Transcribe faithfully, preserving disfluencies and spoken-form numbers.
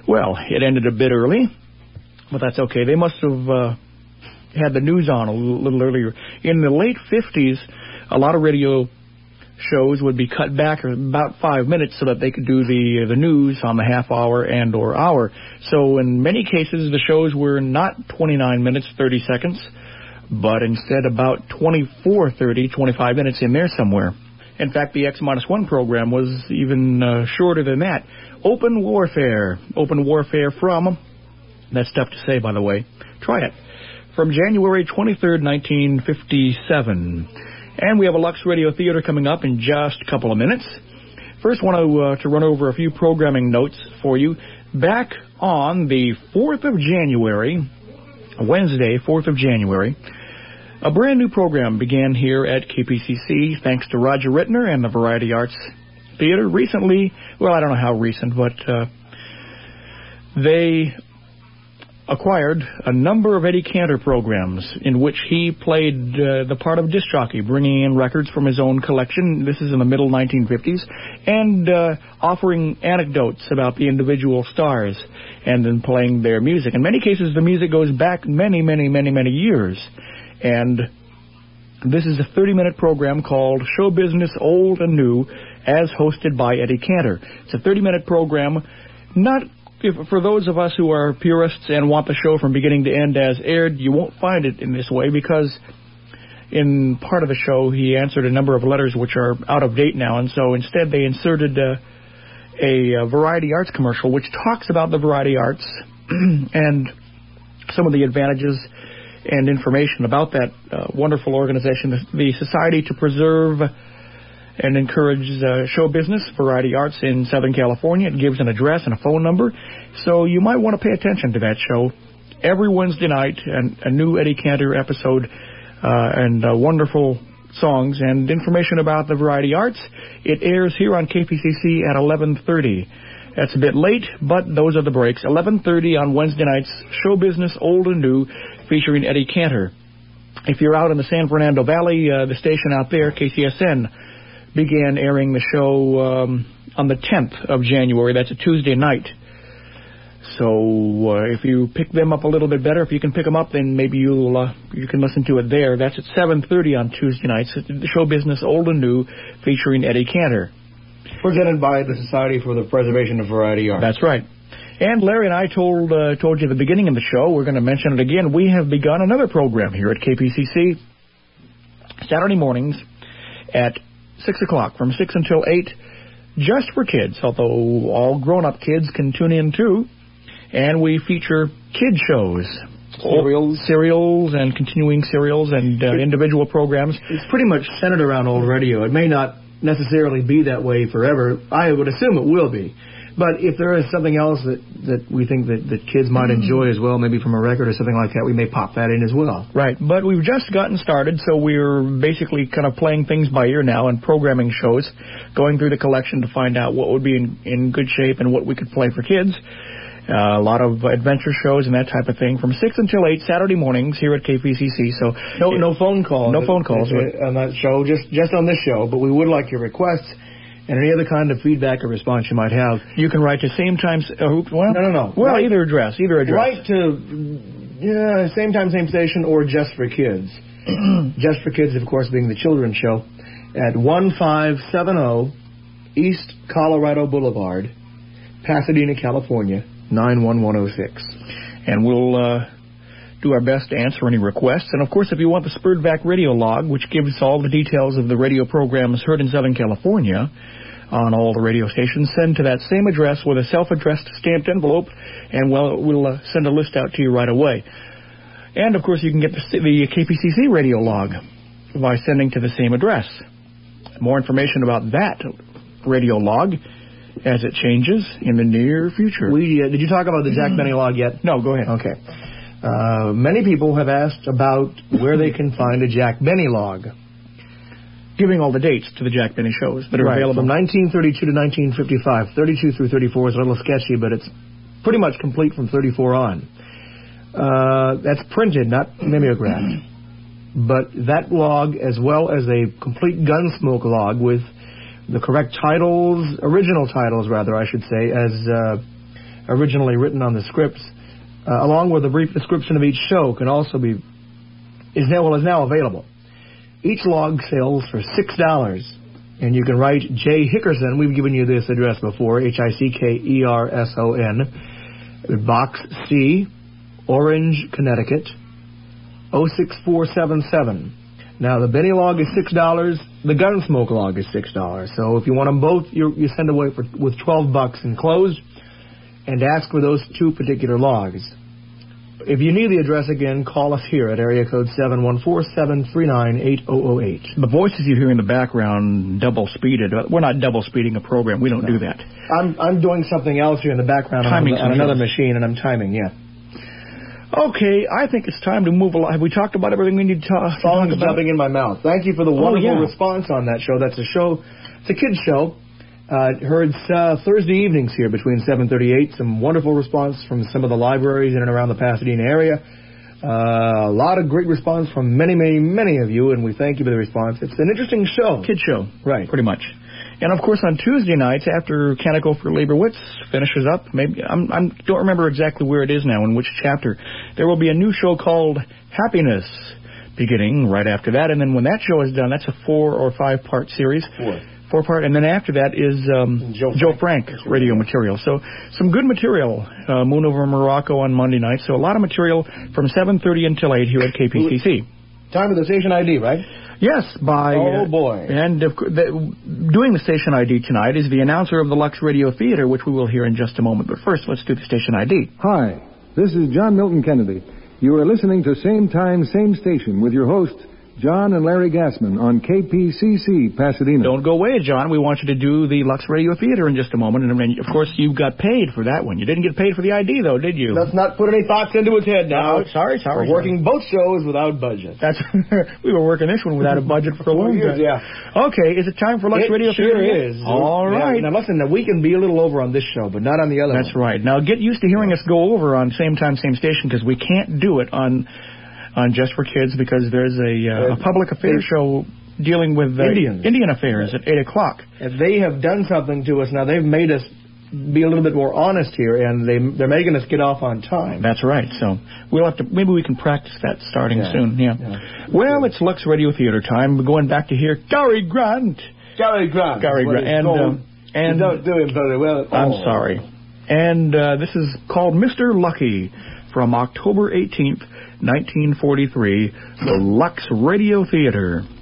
Well, it ended a bit early, but that's okay. They must have uh, had the news on a little, little earlier. In the late fifties, a lot of radio shows would be cut back about five minutes so that they could do the the news on the half hour and or hour. So in many cases, the shows were not twenty-nine minutes, thirty seconds, but instead about twenty-four, thirty, twenty-five minutes in there somewhere. In fact, the X minus one program was even uh, shorter than that. Open Warfare. Open Warfare from, that's tough to say, by the way. Try it. From January twenty-third, nineteen fifty-seven. And we have a Lux Radio Theater coming up in just a couple of minutes. First, I want to, uh, to run over a few programming notes for you. Back on the fourth of January, Wednesday, fourth of January, a brand new program began here at K P C C thanks to Roger Rittner and the Variety Arts Theater. Recently, well, I don't know how recent, but uh, they acquired a number of Eddie Cantor programs in which he played uh, the part of disc jockey, bringing in records from his own collection. This is in the middle nineteen fifties, and uh, offering anecdotes about the individual stars and then playing their music. In many cases, the music goes back many, many, many, many years. And this is a thirty-minute program called Show Business Old and New, as hosted by Eddie Cantor. It's a thirty-minute program, not If, for those of us who are purists and want the show from beginning to end as aired. You won't find it in this way because in part of the show he answered a number of letters which are out of date now, and so instead they inserted uh, a, a Variety Arts commercial which talks about the Variety Arts and some of the advantages and information about that uh, wonderful organization, the, the Society to Preserve and encourage uh, show business, Variety Arts in Southern California. It gives an address and a phone number, so you might want to pay attention to that show. Every Wednesday night, an, a new Eddie Cantor episode uh, and uh, wonderful songs and information about the Variety Arts. It airs here on K P C C at eleven thirty. That's a bit late, but those are the breaks. eleven thirty on Wednesday nights, Show Business Old and New, featuring Eddie Cantor. If you're out in the San Fernando Valley, uh, the station out there, K C S N, began airing the show um, on the tenth of January. That's a Tuesday night. So uh, if you pick them up a little bit better, if you can pick them up, then maybe you'll uh, you can listen to it there. That's at seven thirty on Tuesday nights. The Show Business Old and New, featuring Eddie Cantor. Presented by the Society for the Preservation of Variety Arts. That's right. And Larry and I told uh, told you at the beginning of the show, we're going to mention it again, we have begun another program here at K P C C, Saturday mornings at six o'clock, from six until eight, just for kids, although all grown-up kids can tune in too. And we feature kid shows. Serials. Serials and continuing serials and uh, individual programs. It's pretty much centered around old radio. It may not necessarily be that way forever. I would assume it will be. But if there is something else that, that we think that, that kids might enjoy as well, maybe from a record or something like that, we may pop that in as well. Right. But we've just gotten started, so we're basically kind of playing things by ear now and programming shows, going through the collection to find out what would be in, in good shape and what we could play for kids. Uh, a lot of adventure shows and that type of thing from six until eight Saturday mornings here at K P C C. So no, no phone calls. No phone calls on that show, just just on this show. But we would like your requests and any other kind of feedback or response you might have. You can write to same time. Uh, well, no, no, no. Well, write, either address, either address. Write to yeah, same time, same station, or Just for Kids. Just for Kids, of course, being the children's show at one five seven zero East Colorado Boulevard, Pasadena, California, nine one one zero six. And we'll uh, do our best to answer any requests. And, of course, if you want the Spurtvac radio log, which gives all the details of the radio programs heard in Southern California on all the radio stations, send to that same address with a self-addressed stamped envelope, and we'll, we'll uh, send a list out to you right away. And, of course, you can get the, the K P C C radio log by sending to the same address. More information about that radio log as it changes in the near future. We uh, Did you talk about the Jack Benny log yet? No, go ahead. Okay. Uh, many people have asked about where they can find a Jack Benny log. Giving all the dates to the Jack Benny shows that are right, available. From nineteen thirty-two to nineteen fifty-five. thirty-two through thirty-four is a little sketchy, but it's pretty much complete from thirty-four on. Uh, that's printed, not mimeographed. But that log, as well as a complete Gunsmoke log with the correct titles, original titles, rather, I should say, as uh, originally written on the scripts, uh, along with a brief description of each show, can also be is now well is now available. Each log sells for six dollars, and you can write J. Hickerson. We've given you this address before, H I C K E R S O N, Box C, Orange, Connecticut, oh six four seven seven. Now, the Benny log is six dollars. The Gunsmoke log is six dollars. So if you want them both, you you send away for, with twelve bucks enclosed and ask for those two particular logs. If you need the address again, call us here at area code seven one four, seven three nine, eight oh oh eight. The voices you hear in the background double-speeded. We're not double-speeding a program. We don't no. do that. I'm I'm doing something else here in the background on, on another machine, and I'm timing, yeah. Okay, I think it's time to move along. Have we talked about everything we need to talk, to talk about? Jumping in my mouth. Thank you for the wonderful oh, yeah. response on that show. That's a show, it's a kids show. Uh, heard uh, Thursday evenings here between seven thirty-eight. Some wonderful response from some of the libraries in and around the Pasadena area. Uh, a lot of great response from many, many, many of you, and we thank you for the response. It's an interesting show. Kid show. Right. Pretty much. And, of course, on Tuesday nights, after Canticle for Leibowitz finishes up, maybe I'm, I'm don't remember exactly where it is now, in which chapter, there will be a new show called Happiness beginning right after that. And then when that show is done, that's a four- or five-part series. Four. Four-part. And then after that is um, Joe, Joe Frank, Frank radio material. So some good material. Uh, Moon over Morocco on Monday night. So a lot of material from seven thirty until eight here at K P C C. Time of the station I D, right? Yes, by... Oh, uh, boy. And of, the, doing the station I D tonight is the announcer of the Lux Radio Theater, which we will hear in just a moment. But first, let's do the station I D. Hi, this is John Milton Kennedy. You are listening to Same Time, Same Station with your hosts, John and Larry Gassman on K P C C, Pasadena. Don't go away, John. We want you to do the Lux Radio Theater in just a moment. And, of course, you got paid for that one. You didn't get paid for the I D, though, did you? Let's not put any thoughts into his head now. No, sorry, sorry. We're working both shows without budget. That's We were working this one without a budget for a long years, time. Yeah. Okay, is it time for Lux it Radio sure Theater? It is. All right. Yeah, now, listen, we can be a little over on this show, but not on the other That's one. right. Now, get used to hearing us go over on Same Time, Same Station, because we can't do it on... on Just for Kids, because there's a, uh, a public affairs show dealing with uh, Indians. Indian affairs at eight o'clock. And they have done something to us. Now, they've made us be a little bit more honest here, and they, they're making us get off on time. That's right. So we'll have to, maybe we can practice that starting yeah. soon. Yeah. yeah. Well, it's Lux Radio Theater time. We're going back to hear Gary Grant. Gary Grant. Gary Grant. And, uh, and you don't do him very well at all. I'm sorry. And uh, this is called Mister Lucky from October eighteenth, nineteen forty-three, the Lux Radio Theater.